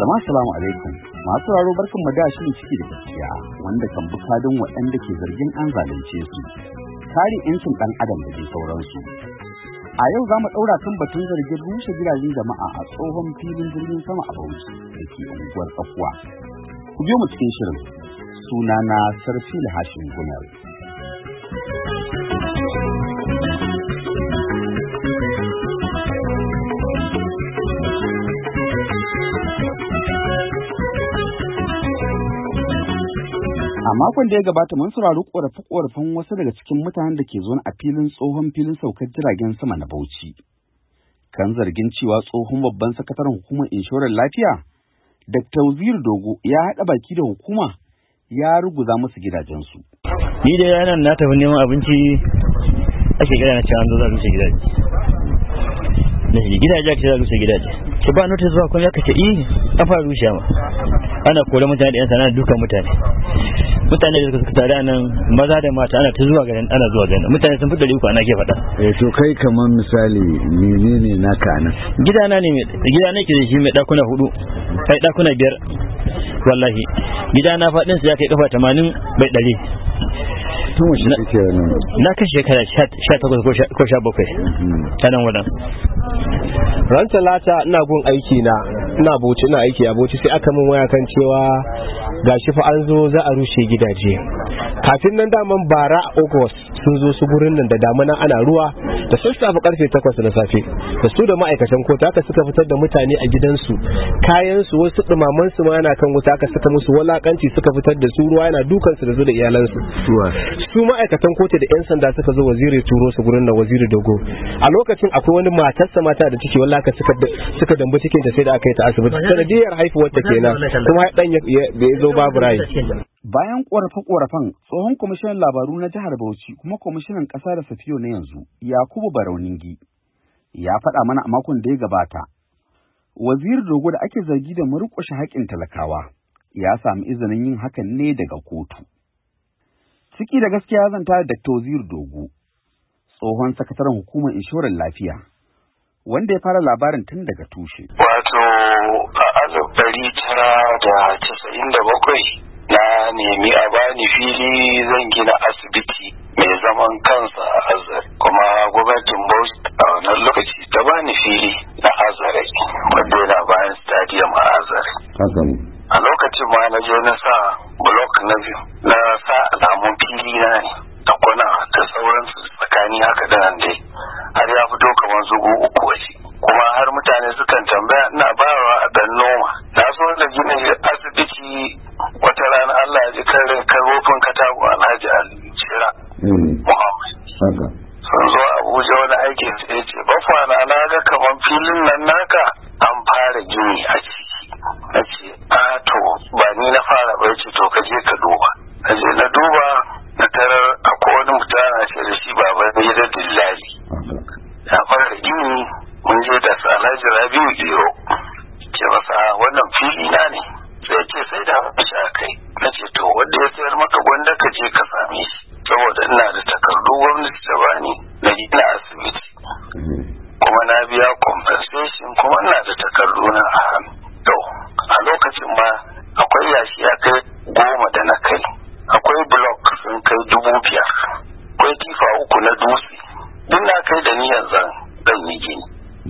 Jama'a salamu alaikum. Masu sauraro barkan da shirin ciki da gaskiya wanda kan bi kadin waɗanda ke zargin an zalunce su. Kare 'yancin ɗan adam da dai sauransu. A yau za mu ɗaura kan batun zargin rushe gidajen jama'a a tsohon filin jirgin sama a Bauchi da ke unguwar Tsakuwa. Ku biyo mu cikin shirin. Sunana Sarfil Hashim Gunar. A makon da ya gabata mun saurari ƙorafe-ƙorafen wasu daga cikin mutanen da ke zaune a tsohon filin saukar jiragen sama na Bauchi. Kan zargin cewa tsohon babban sakataren hukumar inshorar lafiya, Dr. Waziri Dogo ya haɗa baki da hukuma ya ruguza musu gidajensu. Ni da yanar na tafi neman abinci ake gida na cewa an zo za a rushe gidaje. Da gidaje ake za a rushe gidaje. Ki ba notice zuwa kuma ya kace an fara rushe ma. Ana kore mutane da 'yan sana'a dukan mutane. Mutane da suka tare nan maza da mata ana ta zuwa ganin ana zuwa ganin mutane sun fi 300 ana ke faɗa. To kai kamar misali menene naka nan? Gidana ne gida nake da shi mai dakuna 4 kai dakuna 5 wallahi gidana faɗin sa ya kai kafa 80 bai 100. Tun wace kake nan? Na kai shekara 18 ko 17 ta nan wadan. Ran Talata ina gun aiki na ina Bauchi ina aiki a Bauchi sai aka min waya kan cewa gashi fa an zo za a rushe gidaje. Kafin nan daman bara August sun zo su gurin nan da damuna ana ruwa da sassafe karfe 8 na safe da su da ma'aikatan kota haka suka fitar da mutane a gidansu kayan su wasu dumaman su ma yana kan wuta haka suka musu walakanci suka fitar da su ruwa yana dukan su da su da iyalansu su ma'aikatan kota da yan sanda suka zo Waziri turo su gurin nan Waziri Dogo a lokacin akwai wani matarsa mata da ciki wallahi suka dambu cikin ta sai da aka yi ta asibiti sanadiyar haifuwar ta kenan kuma dan ya zo babu rai. Bayan ƙorafe-ƙorafen tsohon kwamishinan labaru na jihar Bauchi kuma kwamishinan ƙasa da Safiyo na yanzu Yakubu Barauningi ya faɗa mana a makon da ya gabata Waziri Dogo da ake zargi da murƙushe haƙƙin talakawa ya sami izinin yin hakan ne daga kotu. Ciki da gaskiya zanta da Dr. Waziri Dogo tsohon sakataren hukumar inshorar lafiya wanda ya fara labarin tun daga tushe. Wato a 1997 na nemi a bani fili zan gina asibiti mai zaman kansa a Azare kuma gwamnatin Bauchi a wannan lokaci ta bani fili na Azare wanda yana bayan stadium a Azare. A lokacin ma na je na sa block na biyu na sa alamun fili na ne a kwana da sauransu tsakani haka da nan dai har ya fito kamar zugo 3 waje kuma har mutane sukan tambaya ina bayarwa a dan noma na so da gina asibiti wata rana Allah ya ji karin karofin katako Alhaji Ali Shira Muhammad sun zo Abuja wani aikin sai ya ce bafa na ga kamar filin nan naka an fara gini a ciki na ce to ba ni na fara bai ce to ka je ka duba na je na duba na tarar akwai wani mutane ce da shi baban gidan dillali ya fara gini mun je da Alhaji Rabiu Iro ce masa wannan fili na ne sai ce sai da shi a kai na ce to wanda ya sayar maka gwanda ka je ka same shi saboda ina da takardu gwamnati ta bani na gina asibiti kuma na biya compensation kuma ina da takardu na a hannu to a lokacin ma akwai yashi ya kai 10 da na kai akwai block sun kai 5,000 akwai tifa 3 na dutse duk na kai da niyyar zan yi gini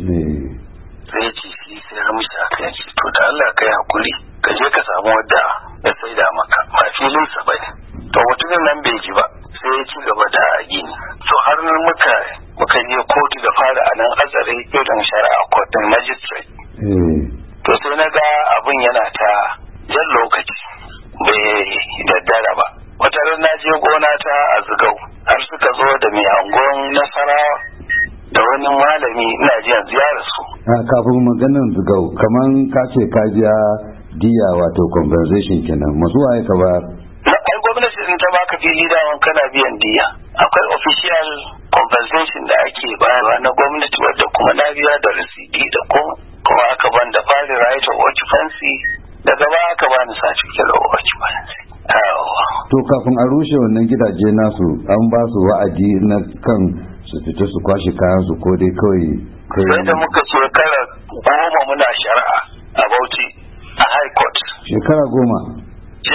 sai ce shi sai mishi a kai shi to da Allah kai hakuri ka je ka samu wadda ya saida maka ba filin sa bane to mutumin nan bai ji ba sai ya ci gaba da gini to har muka je kotu da fara a nan Azare irin shari'a kotun magistrate to sai na ga abin yana ta jan lokaci bai daddara ba wata ran na je gona ta a Zugau har suka zo da mai angon Nasarawa da wani malami ina ji yanzu ya rasu. Kafin maganar Zugau kaman ka ce ka biya diya wato compensation kenan masu waye ka ba? Ai gwamnati in ta baka fili daman kana biyan diya akwai official compensation da ake bayarwa na gwamnati wadda kuma na biya da risidi da kuma aka ban da fari right of occupancy daga ba aka bani certificate of occupancy. To kafin a rushe wannan gidaje nasu an ba su wa'adi na kan su fita su kwashe kayan su ko dai kawai sai da muka ce kara 10 muna shari'a a Bauchi a shekara 10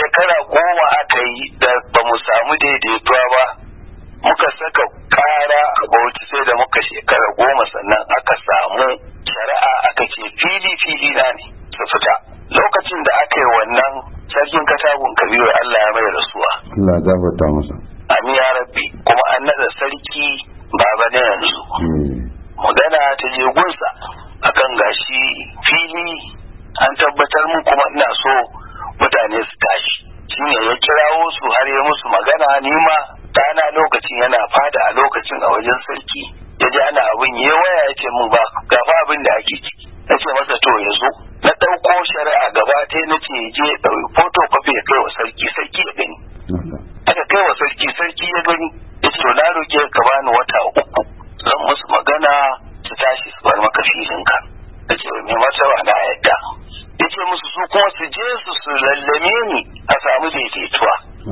aka yi da ba mu samu daidaituwa ba, muka saka kara a Bauchi sai da muka shekara 10 sannan aka samu shari'a aka ce fili na ne su fita. Lokacin da aka yi wannan sarkin Katagun Kabiru Allah ya mai rasuwa. Allah ya gafarta masa. Amin ya rabbi, kuma an nada sarki baba na yanzu. Magana ta je gunsa akan gashi fili an tabbatar mun kuma ina so mutane su tashi. Shine ya kirawo su har ya musu magana, nima dana lokacin yana fada a lokacin a wajen sarki. Ya ji ana abin ya waya ya ce mun ba gafa abin da ake ciki. Na ce masa to ya zo. Na ɗauko shari'a gaba ta na ce je ya ɗauki photocopy ya kai wa sarki ya gani. Aka kai wa sarki ya gani. Ya ce to na roƙe ka bani wata 3 zan musu magana su tashi su bar maka filinka. Ya ce mai martaba na yadda. Ya ce musu su kuma su je su lallame ni a samu daidaituwa.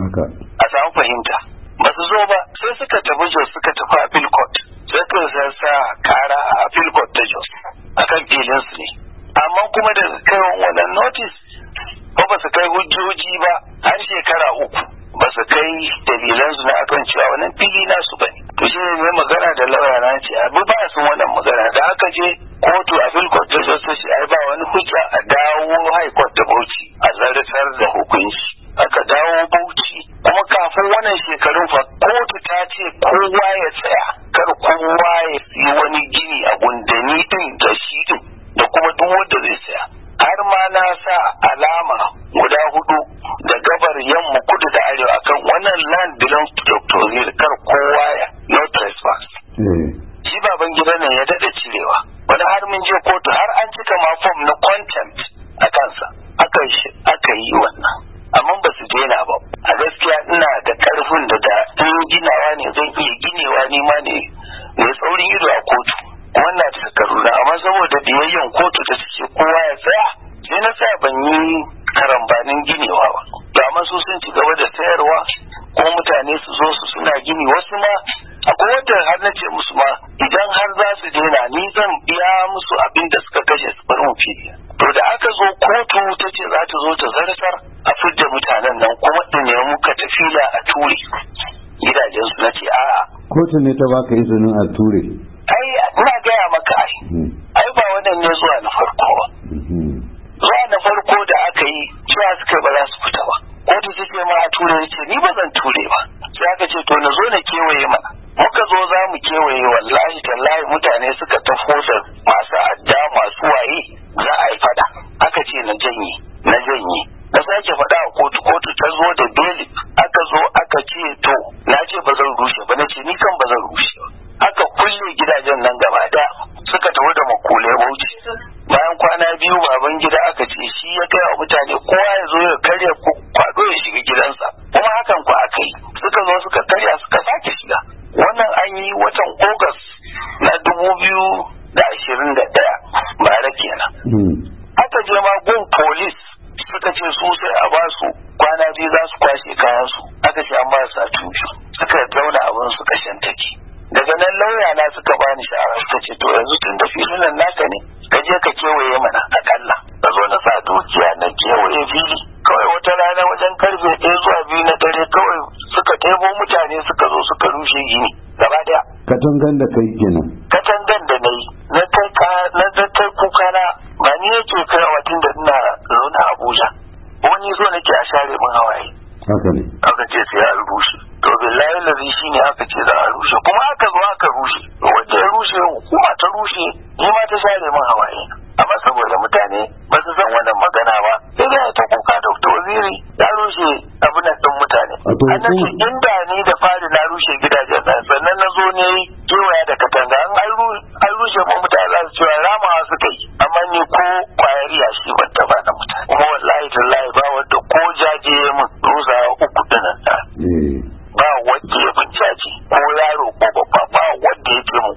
A samu fahimta. Ba su zo ba sai suka tafi Jos suka tafi appeal court. Sai ka sa kara a appeal court ta Jos akan filinsu ne. Amma kuma da kai wannan notice ba su kai hujjoji ba har shekara 3 ba su kai dalilansu na akan cewa wannan fili nasu bane. To shi ne magana da lauya na ce abu ba su wannan magana da aka je kotu a fil court da shi ai ba wani hujja a dawo high court da Bauchi a zartar da hukunci. Aka dawo Bauchi kuma kafin wannan shekarun fa kotu ta ce kowa ya tsaya kar kowa ya yi wani gini a gundani din da shi din da kuma duk wanda zai tsaya. Har ma na sa alama guda 4 da gabar yamma kudu da arewa akan wannan land belongs to Dr. Ozil kar kowa ya no trespass. Shi baban gida ne ya dade cirewa. Wani har mun je kotu har an cika ma form na contempt a kansa. Aka yi wannan. Amma ba su daina ba. A gaskiya ina da karfin da in ginawa ne zan iya ginewa ni ma ne mai tsaurin ido a kotu. Wannan da takaruna amma saboda biyayyen kotu da suke kowa ya tsaya sai na tsaya ban yi karambanin ginewa ba. To amma su sun ci gaba da sayarwa ko mutane su zo su suna gini wasu ma akwai wanda har na ce musu ma idan har za su daina ni zan biya musu abin da suka kashe su bar mu fili. To da aka zo kotu ta ce za ta zo ta zartar a fidda mutanen nan kuma da ne muka tafila a ture gidajen su na ce a'a. Kotu ne ta baka izinin a ture. Ai ina gaya maka ai ba wannan ne zuwa na farko ba. Zuwa na farko da aka yi cewa suka ba za su fita ba. Kotu ta ce ma a ture ya ce ni ba zan ture ba. Sai aka ce to na zo na kewaye mana. Muka zo za mu kewaye wallahi tallahi mutane suka tafo da masu adda masu waye za a yi fada. Aka ce na janye. Na sake faɗa a kotu ta zo da beli. Aka zo aka ce to na ce ba zan rushe ba na ce ni kan ba zan rushe ba. Aka kulle gidajen nan gaba daya suka tafi da makulai Bauchi. Bayan kwana 2 baban gida aka ce shi ya kai wa mutane kowa ya zo ya karya kwado ya shiga gidansa. Kuma hakan ku aka yi. Suka zo suka karya suka sake shiga. Wannan an yi watan August na 2021 bara kenan. Aka je ma gun police suka ce su sai a ba su kwana 2 za su kwashe kayan su. Aka ce an ba su sati 2 suka zauna abin su kashin take. Daga nan lauya na suka bani shawara suka ce to yanzu tun da filin nan naka ne ka je ka kewaye mana akalla. Ka zo na sa dukiya na kewaye fili. Kawai wata rana wajen karfe 1 zuwa 2 na dare kawai suka tebo mutane suka zo suka rushe gini gaba daya. Katangan da kai kenan. Katangan da na yi na kai kuka na ba ni yake kai a watan da ina zaune a Abuja. Wani zo nake a share min hawaye. Haka ne. Aka ce sai a rushe. To billahi lazi shine aka ce za a rushe kuma aka zo aka rushe. Wanda ya rushe hukuma ta rushe ni ma ta share min hawaye. Amma saboda mutane ba su san wannan magana ba sai dai ta kuka Dr. Oziri ya rushe abin nan din mutane. Annabi inda ni da fari na rushe gidajen nan sannan na zo ne kewaya da katanga an rushe mu mutane za su cewa ramawa suka yi amma ni ko kwayariya shi ban taba na mutane. Kuma wallahi tallahi ba wanda ko jaje mun rusa 3 dinan da. Ba wanda ya bin jaji ko yaro ko babba ba wanda ya ce mu.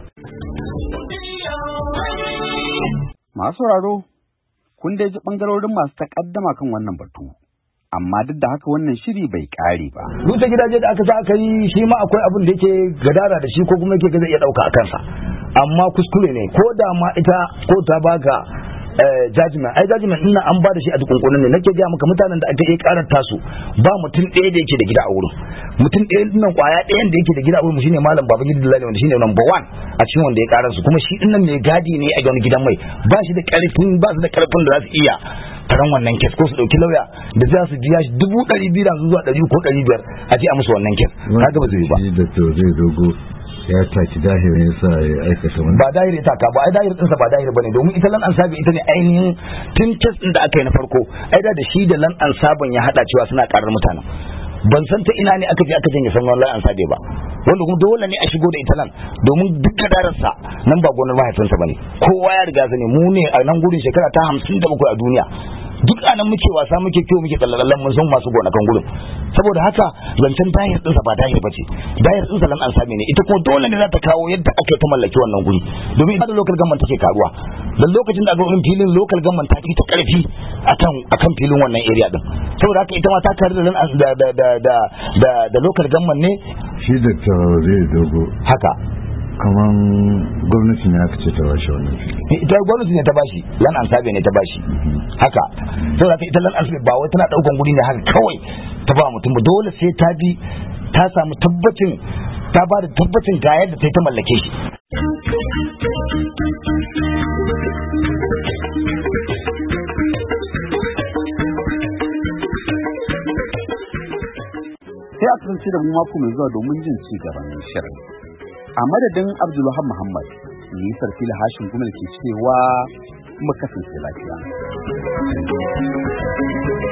Masu sauraro, kun dai ji ɓangarorin masu takaddama kan wannan batu, amma duk da haka wannan shiri bai ƙare ba. Rusa gidaje da aka sa aka yi shi ma akwai abin da yake gadara da shi ko kuma yake zai iya ɗauka a kansa, amma kuskure ne ko da ma ita ko ta baka judgment ina an ba da shi a dukunkunan ne nake ga maka mutanen da aka yi karar tasu ba mutum ɗaya da yake da gida a wurin mutum ɗaya nan kwaya ɗayan da yake da gida a wurin shine malam Babangida Dillali wanda shine number 1 a cikin wanda ya karar su kuma shi dinnan mai gadi ne a wani gidan mai ba shi da karfin da za su iya taron wannan kes ko su dauki lauya da za su biya shi 200,000 zuwa 100 ko 500 a ce a musu wannan kes kaga ba zai ba da to zai dogo ya taki dahirin yasa ya aikata wannan ba dahiri ta ka ba ai dahiri ɗinsa ba dahiri bane domin ita lan ansabi ita ne ainihin tun kes din da aka yi na farko ai da shi da lan ansaban ya hada cewa suna karar mutanen ban san ta ina ne aka je aka janye sanuwar lan ansabe ba wanda kuma dole ne a shigo da ita nan domin duk kadararsa nan ba gonar mahaifinsa bane kowa ya riga zane mu ne a nan gurin shekara ta 57 a duniya duk anan muke wasa muke kiwo muke tsallalallan mun san masu gonakan gurin saboda haka zancen dahir ɗinsa ba dahir bace dahir ɗinsa lan an same ne ita kuma dole ne za ta kawo yadda aka ta mallaki wannan guri domin ita da local government take karuwa da lokacin da aka yi filin local government ta fi ta karfi akan filin wannan area din saboda haka ita ma ta karu da local government ne shi da zai dogo haka kaman gwamnati ne aka ce ta bashi wannan fili ita gwamnati ne ta bashi lan ansabe ne ta bashi haka saboda haka ita lan ansabe ba wai tana daukan guri ne haka kawai ta ba mutum ba dole sai ta bi ta samu tabbacin ta ba da tabbacin ga yadda ta yi ta mallake shi sai a kasance da mu mako mai zuwa domin jin ci gaban shirin. A madadin Abdulwahab Muhammad, ni Sarfila Hashim Gumal ke cewa mu kasance lafiya.